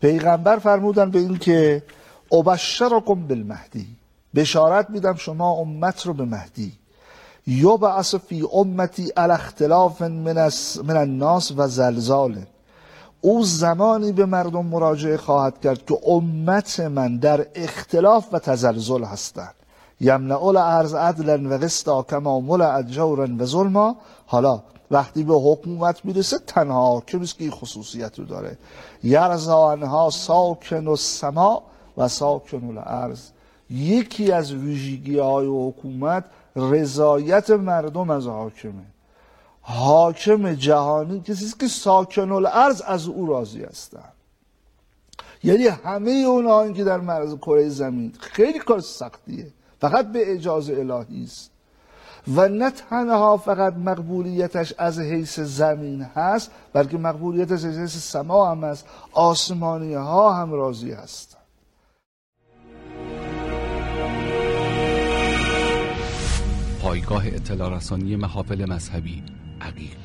پیغمبر فرمودن به این که ابشرکم بالمهدی، بشارت میدم شما امت رو به مهدی، یبعث فی امتی علی اختلاف من الناس و زلزال، او زمانی به مردم مراجعه خواهد کرد که امت من در اختلاف و تزلزل هستند. یمنع الارض عدلا و قسطا کما ملئت جورا و ظلما. حالا وقتی به حکومت میرسه تنها حاکمی است که این خصوصیت رو داره. یرضا عنها ساکن السما و ساکن الارض. یکی از ویژگی های حکومت رضایت مردم از حاکمه. حاکم جهانی کسی است که ساکن الارض از او راضی هستند. یعنی همه اونها که در مرز کره زمین، خیلی کار سختیه، فقط به اجازه الهی است و نه تنها فقط مقبولیتش از حیث زمین هست، بلکه مقبولیتش از حیث سما هم هست. آسمانی ها هم راضی هستند. پایگاه اطلاع رسانی محافل مذهبی عقیق